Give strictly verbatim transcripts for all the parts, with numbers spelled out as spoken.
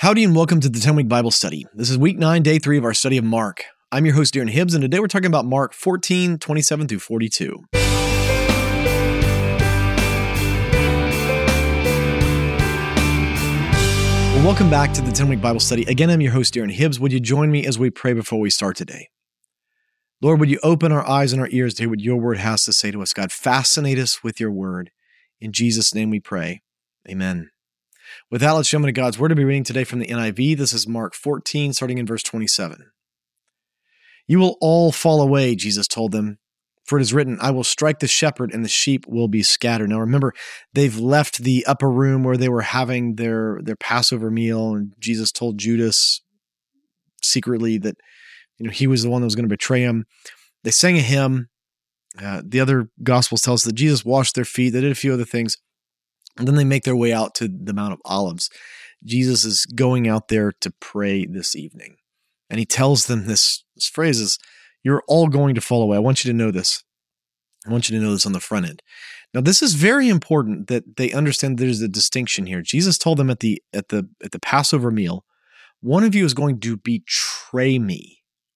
Howdy and welcome to the ten-Week Bible Study. This is week nine, day three of our study of Mark. I'm your host, Darren Hibbs, and today we're talking about Mark fourteen, twenty-seven through forty-two. Well, welcome back to the ten-Week Bible Study. Again, I'm your host, Darren Hibbs. Would you join me as we pray before we start today? Lord, would you open our eyes and our ears to hear what your word has to say to us? God, fascinate us with your word. In Jesus' name we pray. Amen. With that, let's jump into God's word. To be reading today from the N I V. This is Mark fourteen, starting in verse twenty-seven. You will all fall away, Jesus told them, for it is written, I will strike the shepherd and the sheep will be scattered. Now remember, they've left the upper room where they were having their, their Passover meal, and Jesus told Judas secretly that you know he was the one that was going to betray him. They sang a hymn. Uh, the other Gospels tell us that Jesus washed their feet. They did a few other things. And then they make their way out to the Mount of Olives. Jesus is going out there to pray this evening. And he tells them this, this phrase is, you're all going to fall away. I want you to know this. I want you to know this on the front end. Now, this is very important that they understand there's a distinction here. Jesus told them at the at the at the Passover meal, one of you is going to betray me.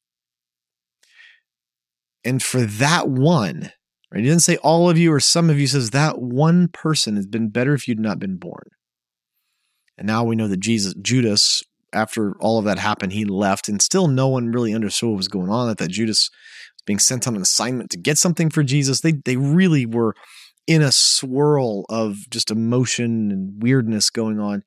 And for that one, right, he didn't say all of you or some of you, he says that one person has been better if you'd not been born. And now we know that Jesus, Judas, after all of that happened, he left, and still no one really understood what was going on. That, that Judas was being sent on an assignment to get something for Jesus. They they really were in a swirl of just emotion and weirdness going on.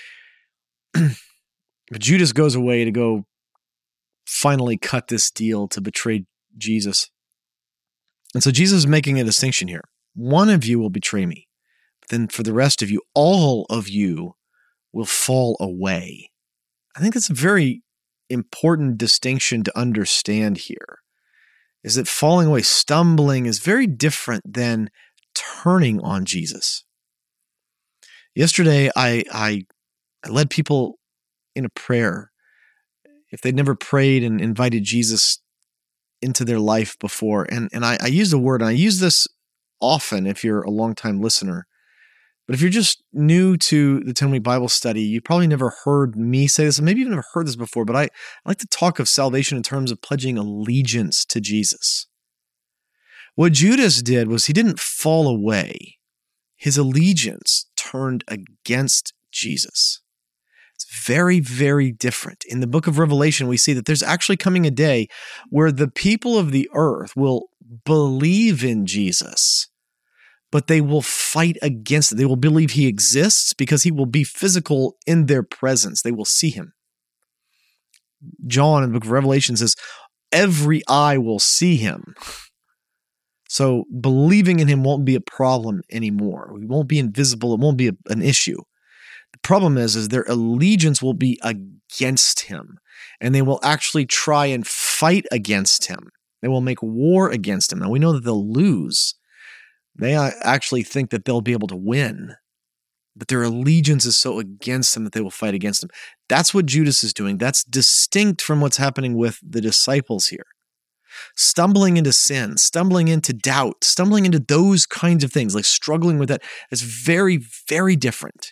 But Judas goes away to go finally cut this deal to betray Jesus. And so Jesus is making a distinction here. One of you will betray me, but then for the rest of you, all of you will fall away. I think that's a very important distinction to understand here, is that falling away, stumbling, is very different than turning on Jesus. Yesterday, I, I, I led people in a prayer. If they'd never prayed and invited Jesus into their life before. And, and I, I use the word, and I use this often if you're a longtime listener. But if you're just new to the ten-Week Bible Study, you probably never heard me say this, and maybe you've never heard this before, but I, I like to talk of salvation in terms of pledging allegiance to Jesus. What Judas did was he didn't fall away. His allegiance turned against Jesus. It's very, very different. In the book of Revelation, we see that there's actually coming a day where the people of the earth will believe in Jesus, but they will fight against it. They will believe he exists because he will be physical in their presence. They will see him. John in the book of Revelation says, every eye will see him. So believing in him won't be a problem anymore. We won't be invisible. It won't be a, an issue. The problem is, is their allegiance will be against him, and they will actually try and fight against him. They will make war against him. Now, we know that they'll lose. They actually think that they'll be able to win, but their allegiance is so against him that they will fight against him. That's what Judas is doing. That's distinct from what's happening with the disciples here. Stumbling into sin, stumbling into doubt, stumbling into those kinds of things, like struggling with that, is very, very different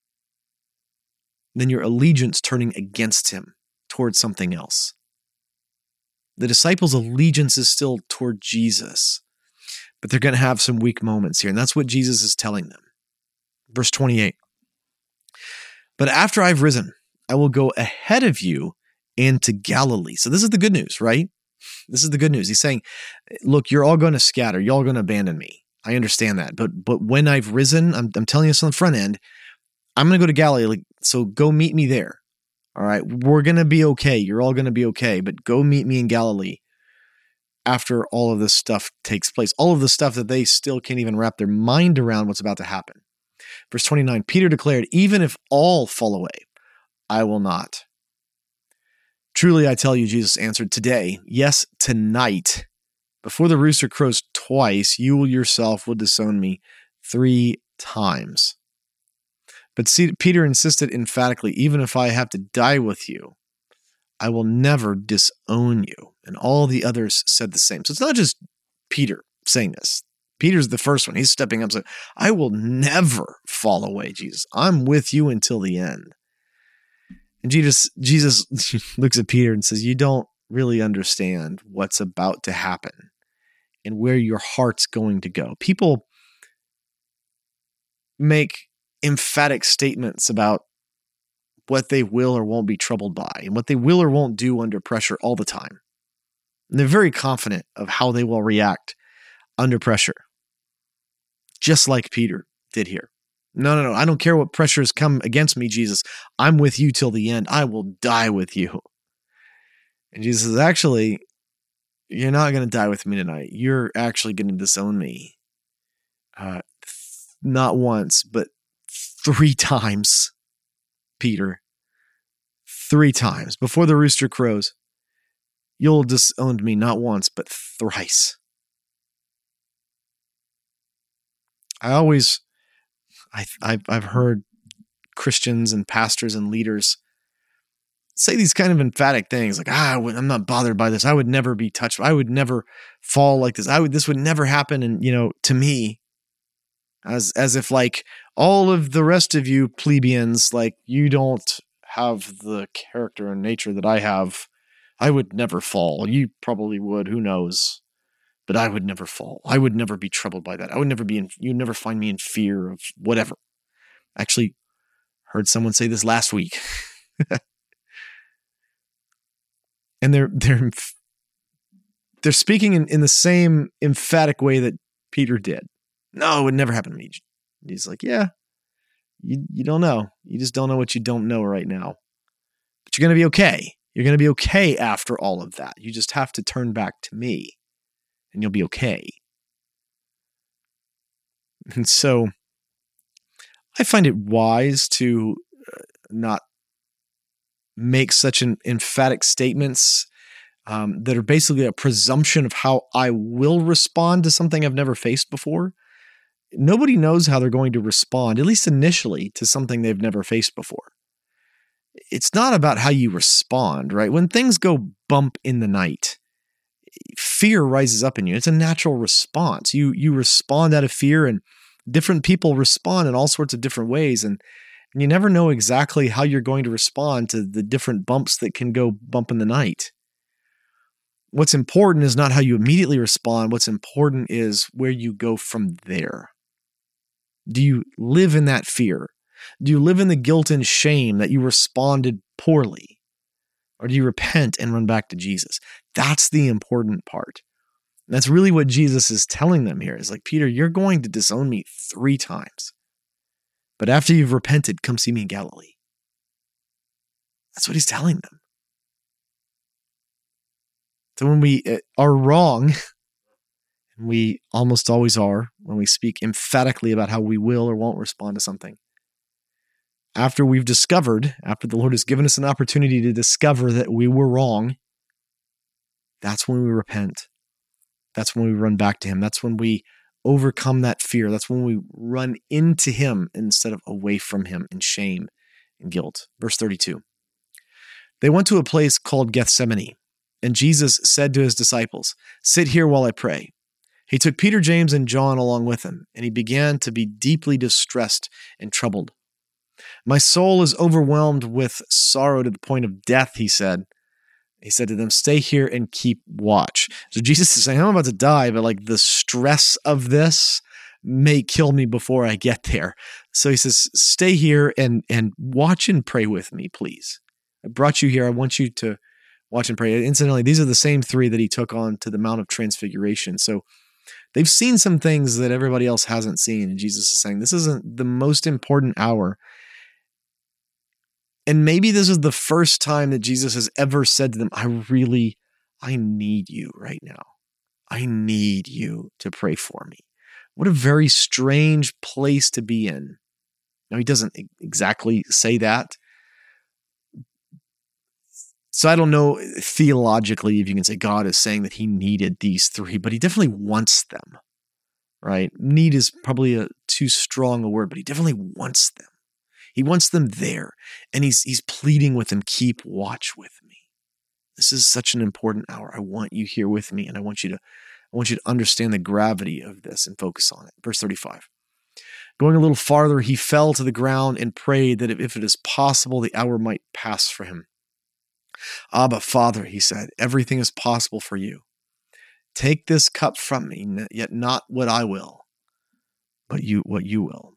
than your allegiance turning against him towards something else. The disciples' allegiance is still toward Jesus, but they're going to have some weak moments here, and that's what Jesus is telling them. Verse twenty-eight, but after I've risen, I will go ahead of you into Galilee. So this is the good news, right? This is the good news. He's saying, look, you're all going to scatter. You're all going to abandon me. I understand that, but but when I've risen, I'm, I'm telling you this on the front end, I'm going to go to Galilee, so go meet me there. All right, we're going to be okay. You're all going to be okay, but go meet me in Galilee after all of this stuff takes place. All of the stuff that they still can't even wrap their mind around what's about to happen. Verse twenty-nine, Peter declared, even if all fall away, I will not. Truly, I tell you, Jesus answered, today, yes, tonight, before the rooster crows twice, you will yourself will disown me three times. But see, Peter insisted emphatically, even if I have to die with you, I will never disown you. And all the others said the same. So it's not just Peter saying this. Peter's the first one. He's stepping up and saying, I will never fall away, Jesus. I'm with you until the end. And Jesus, Jesus looks at Peter and says, you don't really understand what's about to happen and where your heart's going to go. People make emphatic statements about what they will or won't be troubled by and what they will or won't do under pressure all the time. And they're very confident of how they will react under pressure, just like Peter did here. No, no, no, I don't care what pressures come against me, Jesus. I'm with you till the end. I will die with you. And Jesus says, actually, you're not going to die with me tonight. You're actually going to disown me. Uh, th- not once, but three times, Peter. Three times. Before the rooster crows, you'll disown me not once, but thrice. I always, I, I've, I've heard Christians and pastors and leaders say these kind of emphatic things like, ah, I'm not bothered by this. I would never be touched. I would never fall like this. I would, this would never happen. And, you know, to me, as, as if like all of the rest of you plebeians, like you don't have the character and nature that I have. I would never fall. You probably would. Who knows? But I would never fall. I would never be troubled by that. I would never be in, you'd never find me in fear of whatever. I actually heard someone say this last week. And they're they're they're speaking in, in the same emphatic way that Peter did. No, it would never happen to me. He's like, yeah, you you don't know. You just don't know what you don't know right now. But you're going to be okay. You're going to be okay after all of that. You just have to turn back to me, and you'll be okay. And so I find it wise to not make such an emphatic statements um, that are basically a presumption of how I will respond to something I've never faced before. Nobody knows how they're going to respond, at least initially, to something they've never faced before. It's not about how you respond, right? When things go bump in the night, fear rises up in you. It's a natural response. You you respond out of fear, and different people respond in all sorts of different ways, and And you never know exactly how you're going to respond to the different bumps that can go bump in the night. What's important is not how you immediately respond. What's important is where you go from there. Do you live in that fear? Do you live in the guilt and shame that you responded poorly? Or do you repent and run back to Jesus? That's the important part. And that's really what Jesus is telling them here. It's like, Peter, you're going to disown me three times. But after you've repented, come see me in Galilee. That's what he's telling them. So when we are wrong, and we almost always are, when we speak emphatically about how we will or won't respond to something, after we've discovered, after the Lord has given us an opportunity to discover that we were wrong, that's when we repent. That's when we run back to him. That's when we overcome that fear. That's when we run into him instead of away from him in shame and guilt. Verse thirty-two. They went to a place called Gethsemane, and Jesus said to his disciples, "Sit here while I pray." He took Peter, James, and John along with him, and he began to be deeply distressed and troubled. "My soul is overwhelmed with sorrow to the point of death," he said. He said to them, "Stay here and keep watch." So Jesus is saying, I'm about to die, but like the stress of this may kill me before I get there. So he says, stay here and, and watch and pray with me, please. I brought you here. I want you to watch and pray. Incidentally, these are the same three that he took on to the Mount of Transfiguration. So they've seen some things that everybody else hasn't seen. And Jesus is saying, this isn't the most important hour. And maybe this is the first time that Jesus has ever said to them, I really, I need you right now. I need you to pray for me. What a very strange place to be in. Now, he doesn't exactly say that. So I don't know theologically if you can say God is saying that he needed these three, but he definitely wants them, right? Need is probably a too strong a word, but he definitely wants them. He wants them there, and he's he's pleading with them, keep watch with me. This is such an important hour. I want you here with me, and I want you to I want you to understand the gravity of this and focus on it. Verse thirty-five. Going a little farther, he fell to the ground and prayed that if it is possible, the hour might pass for him. Abba, Father, he said, everything is possible for you. Take this cup from me, yet not what I will, but you, what you will.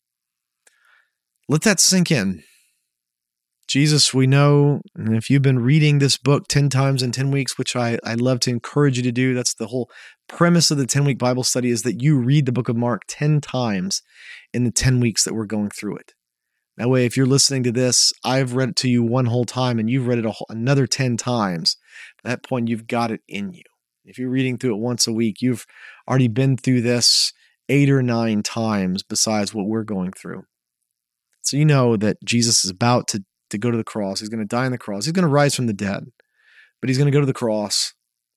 Let that sink in. Jesus, we know, and if you've been reading this book ten times in ten weeks, which I, I love to encourage you to do, that's the whole premise of the ten-week Bible study, is that you read the book of Mark ten times in the ten weeks that we're going through it. That way, if you're listening to this, I've read it to you one whole time, and you've read it a whole, another ten times. At that point, you've got it in you. If you're reading through it once a week, you've already been through this eight or nine times besides what we're going through. So you know that Jesus is about to to go to the cross. He's going to die on the cross. He's going to rise from the dead, but he's going to go to the cross.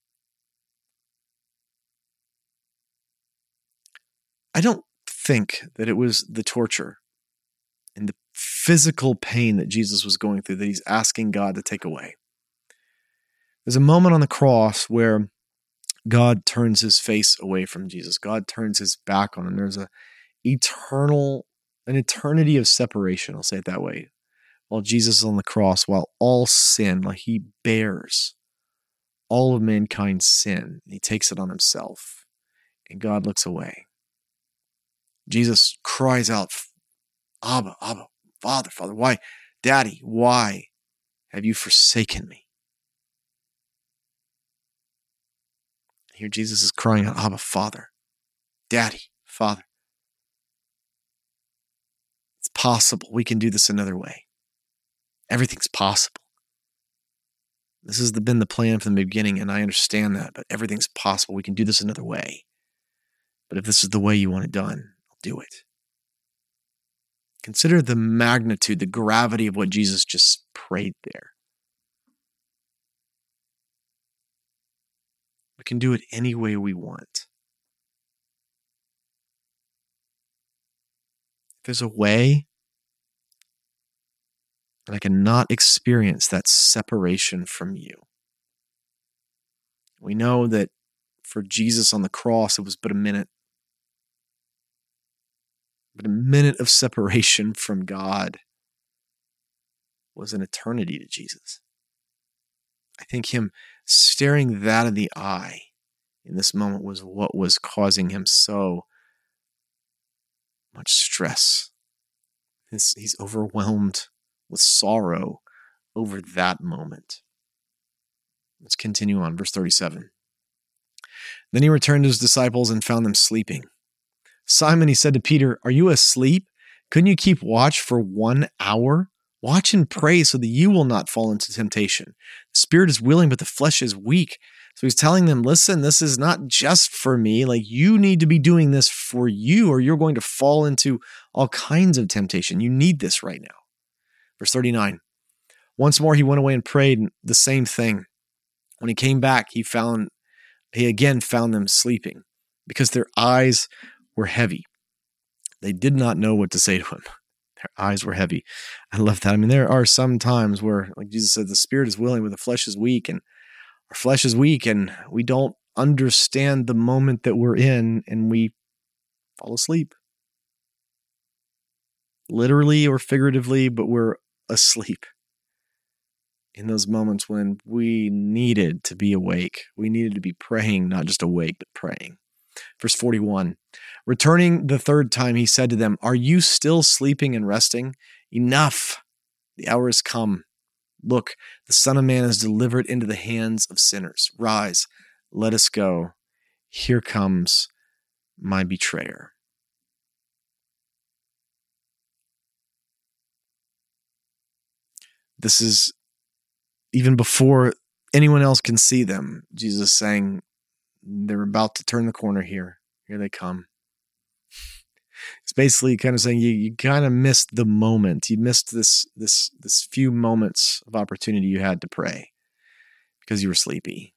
I don't think that it was the torture and the physical pain that Jesus was going through that he's asking God to take away. There's a moment on the cross where God turns his face away from Jesus. God turns his back on him. There's a eternal, an eternity of separation, I'll say it that way. While Jesus is on the cross, while all sin, like he bears all of mankind's sin, he takes it on himself, and God looks away. Jesus cries out, Abba, Abba, Father, Father, why, Daddy, why have you forsaken me? Here Jesus is crying out, Abba, Father, Daddy, Father. It's possible. We can do this another way. Everything's possible. This has been the plan from the beginning, and I understand that, but everything's possible. We can do this another way. But if this is the way you want it done, I'll do it. Consider the magnitude, the gravity of what Jesus just prayed there. We can do it any way we want. If there's a way, and I cannot experience that separation from you. We know that for Jesus on the cross, it was but a minute. But a minute of separation from God was an eternity to Jesus. I think him staring that in the eye in this moment was what was causing him so much stress. He's, he's overwhelmed with sorrow over that moment. Let's continue on, verse thirty-seven. Then he returned to his disciples and found them sleeping. Simon, he said to Peter, are you asleep? Couldn't you keep watch for one hour? Watch and pray so that you will not fall into temptation. The spirit is willing, but the flesh is weak. So he's telling them, listen, this is not just for me. Like, you need to be doing this for you, or you're going to fall into all kinds of temptation. You need this right now. Verse thirty-nine, once more he went away and prayed the same thing. When he came back, he found, he again found them sleeping because their eyes were heavy. They did not know what to say to him. Their eyes were heavy. I love that. I mean, there are some times where, like Jesus said, the spirit is willing, but the flesh is weak, and our flesh is weak, and we don't understand the moment that we're in, and we fall asleep. Literally or figuratively, but we're asleep in those moments when we needed to be awake. We needed to be praying, not just awake, but praying. Verse forty-one, returning the third time, he said to them, are you still sleeping and resting? Enough. The hour has come. Look, the Son of Man is delivered into the hands of sinners. Rise, let us go. Here comes my betrayer. This is even before anyone else can see them. Jesus is saying, they're about to turn the corner here. Here they come. It's basically kind of saying you, you kind of missed the moment. You missed this, this, this few moments of opportunity you had to pray because you were sleepy.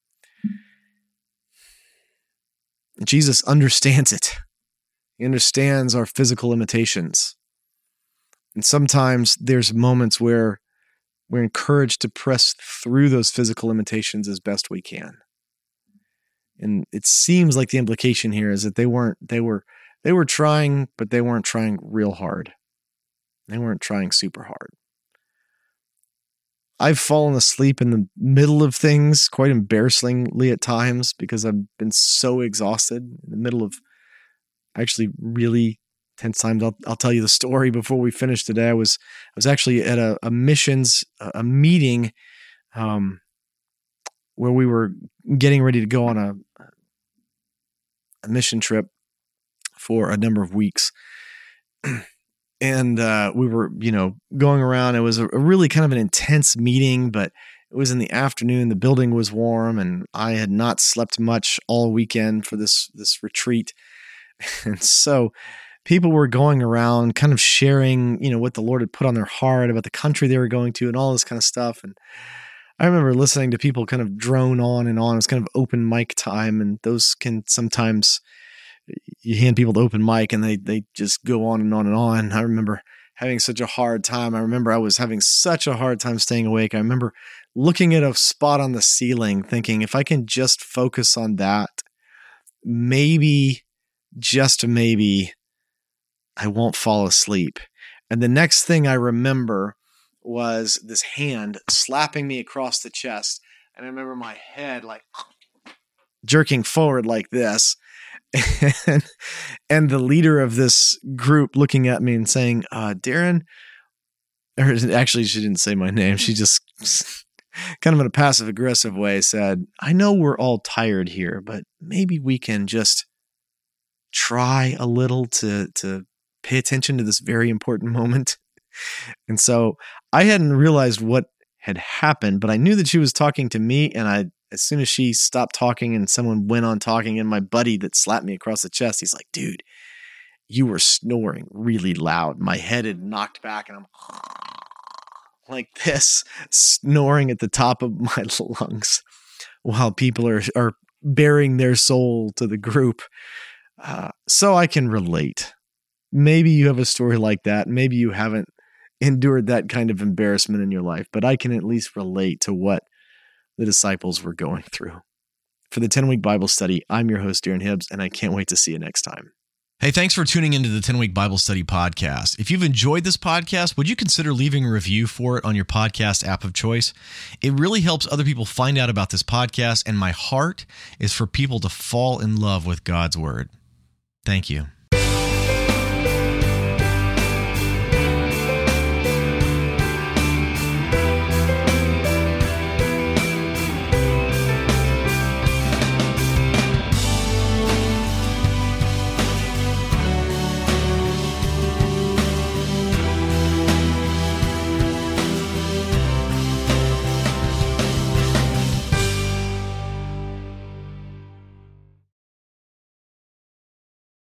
And Jesus understands it. He understands our physical limitations. And sometimes there's moments where we're encouraged to press through those physical limitations as best we can. And it seems like the implication here is that they weren't, they were They were trying, but they weren't trying real hard. They weren't trying super hard. I've fallen asleep in the middle of things quite embarrassingly at times because I've been so exhausted in the middle of actually really tense times. I'll, I'll tell you the story before we finish today. I was I was actually at a, a missions, a meeting um, where we were getting ready to go on a, a mission trip for a number of weeks. And uh, we were, you know, going around. It was a, a really kind of an intense meeting, but it was in the afternoon. The building was warm, and I had not slept much all weekend for this this retreat. And so people were going around kind of sharing, you know, what the Lord had put on their heart about the country they were going to and all this kind of stuff. And I remember listening to people kind of drone on and on. It's kind of open mic time, and those can sometimes, you hand people the open mic and they they just go on and on and on. I remember having such a hard time. I remember I was having such a hard time staying awake. I remember looking at a spot on the ceiling thinking, if I can just focus on that, maybe, just maybe, I won't fall asleep. And the next thing I remember was this hand slapping me across the chest. And I remember my head like jerking forward like this. And, and the leader of this group looking at me and saying, uh, Darren, or actually she didn't say my name. She just kind of in a passive aggressive way said, I know we're all tired here, but maybe we can just try a little to, to pay attention to this very important moment. And so I hadn't realized what had happened, but I knew that she was talking to me. And I, as soon as she stopped talking and someone went on talking, and my buddy that slapped me across the chest, he's like, dude, you were snoring really loud. My head had knocked back and I'm like this, snoring at the top of my lungs while people are, are bearing their soul to the group. Uh, so I can relate. Maybe you have a story like that. Maybe you haven't endured that kind of embarrassment in your life, but I can at least relate to what the disciples were going through. For the ten-Week Bible Study, I'm your host, Darren Hibbs, and I can't wait to see you next time. Hey, thanks for tuning into the ten-Week Bible Study podcast. If you've enjoyed this podcast, would you consider leaving a review for it on your podcast app of choice? It really helps other people find out about this podcast, and my heart is for people to fall in love with God's Word. Thank you.